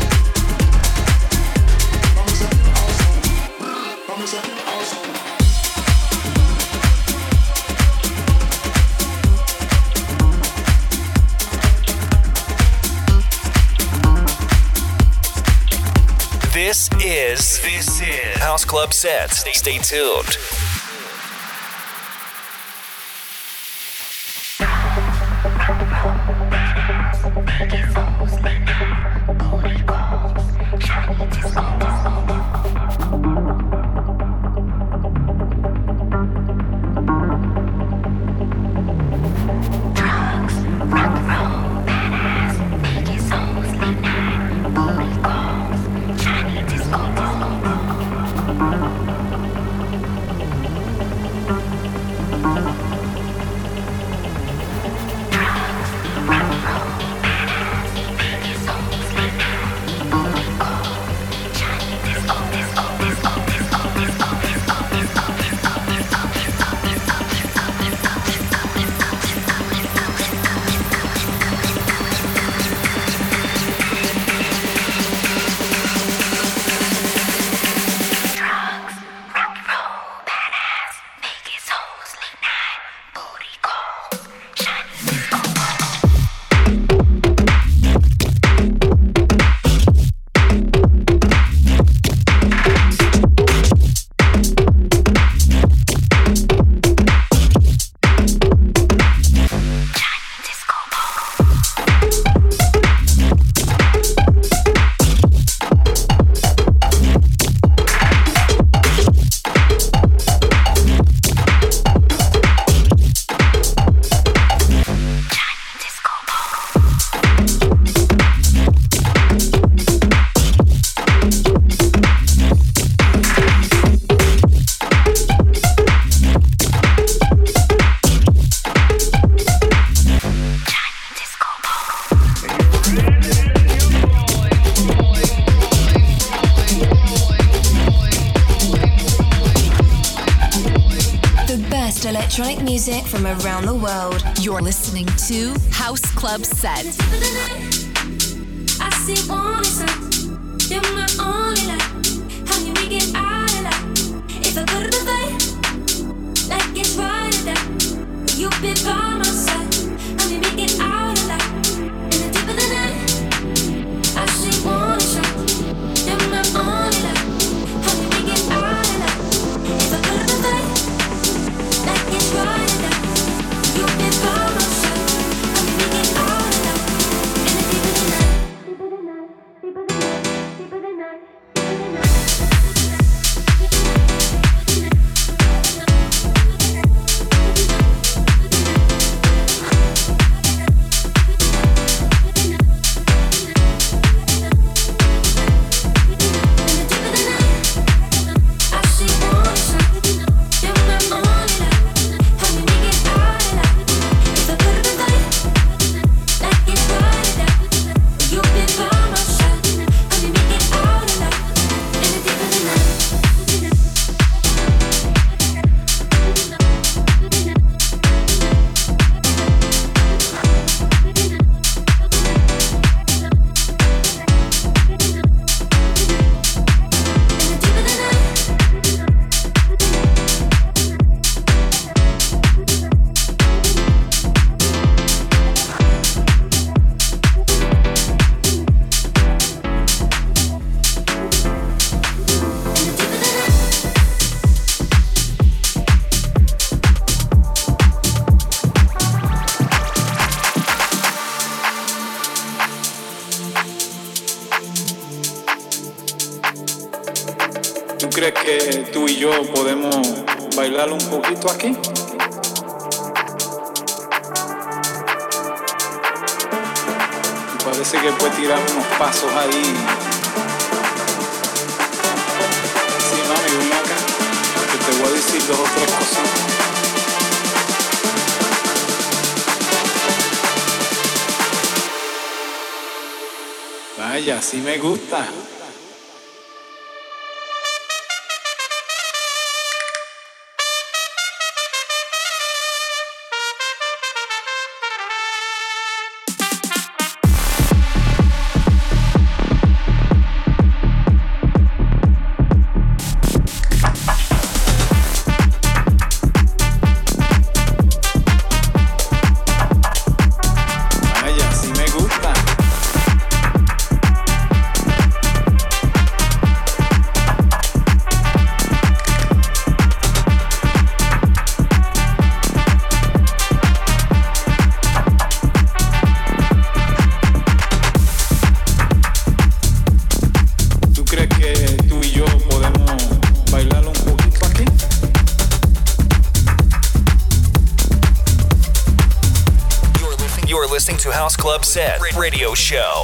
This is House Club Set. Stay tuned. best electronic music from around the world. You're listening to House Club Set. I see one sign. You're my only light. How you make it out of light? If I go to the fight, like it's right or that, you've been by my side. How you make it out of light? In the deep of the night, I see one sign. You're my only light. How you make it out of light? If I go to the fight, like it's right or that, you've been by my side. How you make it out of light? In the deep of the night. Deeper than night, deeper than night, deeper than night, deeper than night. ¿Crees que tú y yo podemos bailar un poquito aquí? Parece que puedes tirar unos pasos ahí. Sí, mami, ven acá, que te voy a decir 2 o 3 cositas. Vaya, así me gusta. House Club Set Radio Show.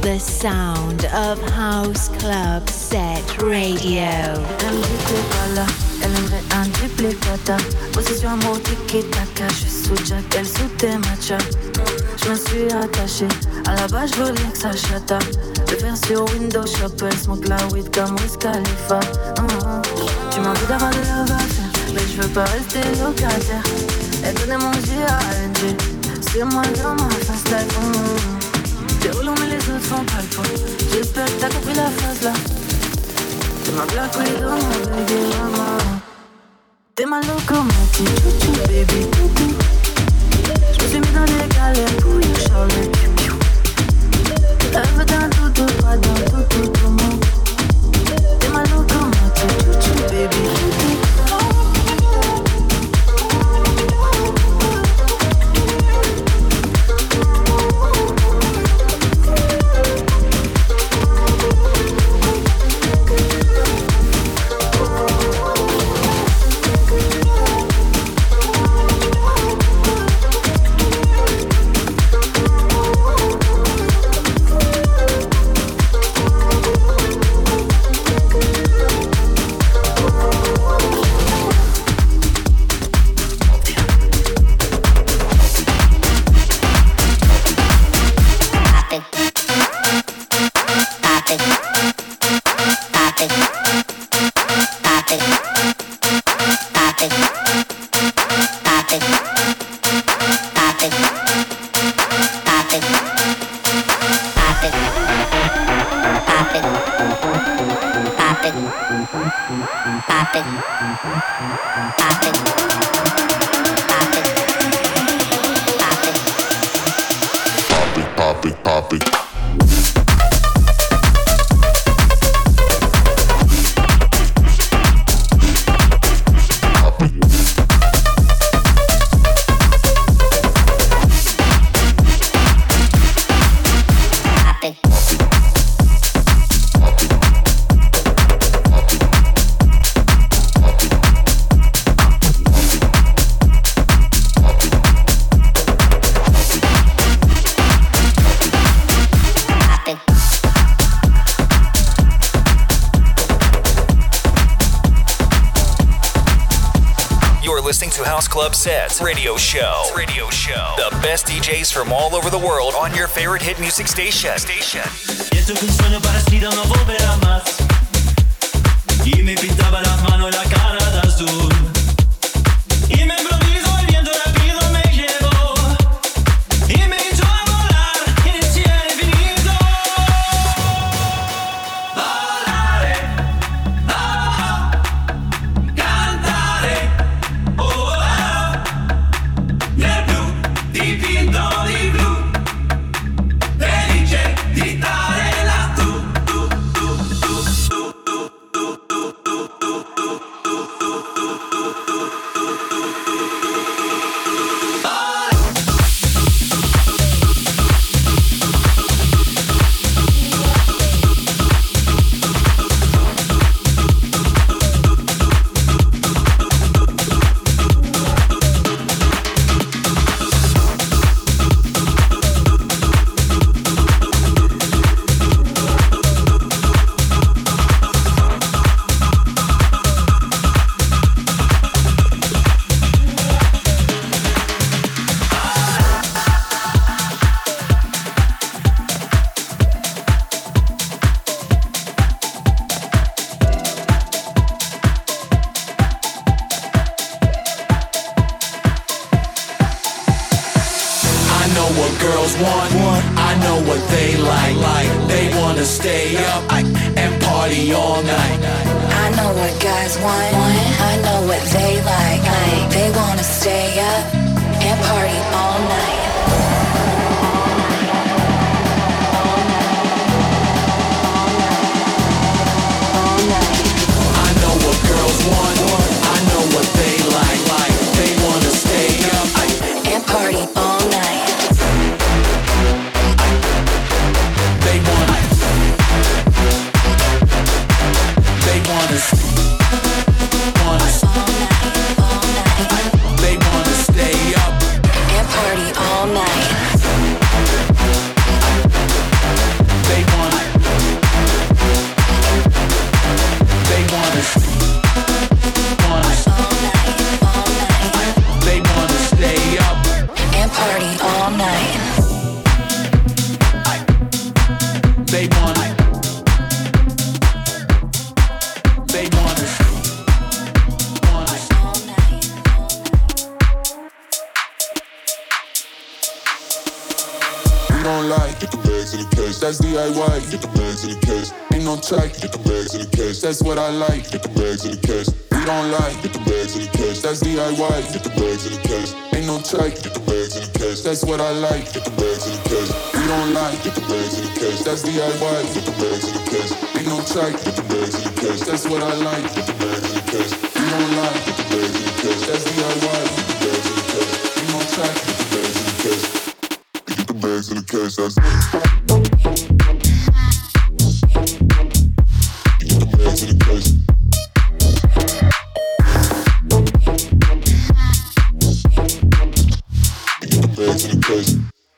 the sound of House Club Set Radio. Elle me dit t'es pas là, elle aimerait un duplicata. Position amour tiki-taka, je suis sous Jack, elle sous tes matchas. Je me suis attaché, à la base je voulais que ça chata. Le faire sur Windows Shop, elle smoke la weed comme Wiz Khalifa. Tu m'as envie d'avoir de la affaire, mais je veux pas rester locataire. Elle connaît mon J.A.N.G, c'est moi dans ma face life. Déroulant mais les autres font pas le poids. J'espère que t'as compris la phrase là. T'es ma black widow, mon baby mama. T'es ma locomotive, chouchou baby, coucou. Je me suis mis dans les galères pour you, Charlie. Elle veut d'un doudou, pas d'un doudou, comment. T'es ma locomotive, chouchou baby, coucou. Club Sets Radio Show. The best DJs from all over the world on your favorite hit music station. Y esto es un sueño parecido, no volverá más. Y me pintaba las manos y la cara de azul. Y me improviso, el viento rápido me llevó. Y me echó a volar en el cielo infinito. Volaré, cantaré. Nel blu dipinto di blu, felice di stare lassù. All night. get the bags in the case. That's DIY, get the bags in the case. Ain't no check, get the bags in the case. That's what I like, get the bags in the case. We don't lie, get the bags in the case. That's DIY, get the bags in the case. Ain't no check, get the bags in the case. That's what I like, get the bags in the case. We don't lie, get the bags in the case. That's DIY, get the bags in the case. Ain't no check, get the bags in the case. That's what I like, get the bags in the case. We don't lie, get the bags in the case. That's DIY, get the bags in the case. Ain't no check, get the bags in the case. Get the bags in the case. That's get the bags in the case. Bags in the case.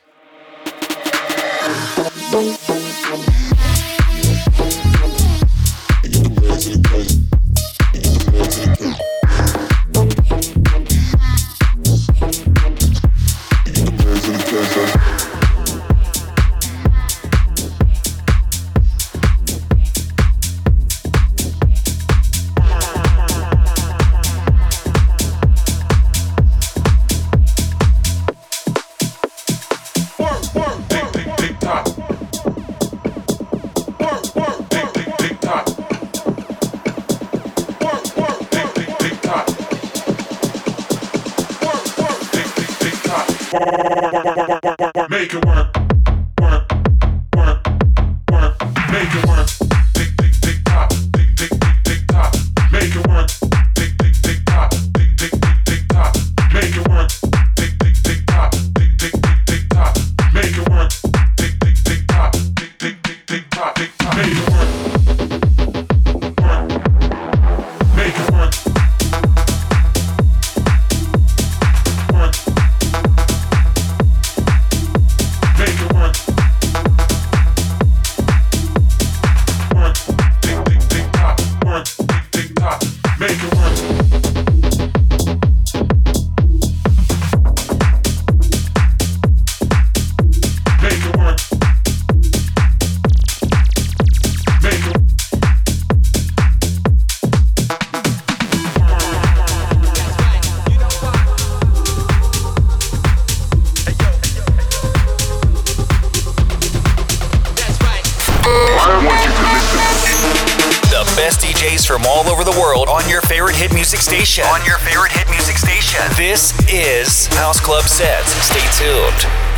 Make it work, work, work, work. Make it work. Tick, tick, tick, tock, tick, tick, tick, tick, tock. Make it work. Tick, tick, tick, tock, tick, tick, tick, tick, tock. Make it work. Tick, tick, tick, tock, tick, tick, tick, tick, tock. Make it work. Tick, tick, tick, tock, tick, tick, tick, tick, tock, tick, tock. Make it work. Work. Make it work. Work. Make it work. Work. Tick, tick, tick, tock. Work. Tick, tick, tock. Make it work. Make it work. Make it The best DJs from all over the world on your favorite hit music station. On your favorite hit music station. This is House Club Sets. Stay tuned.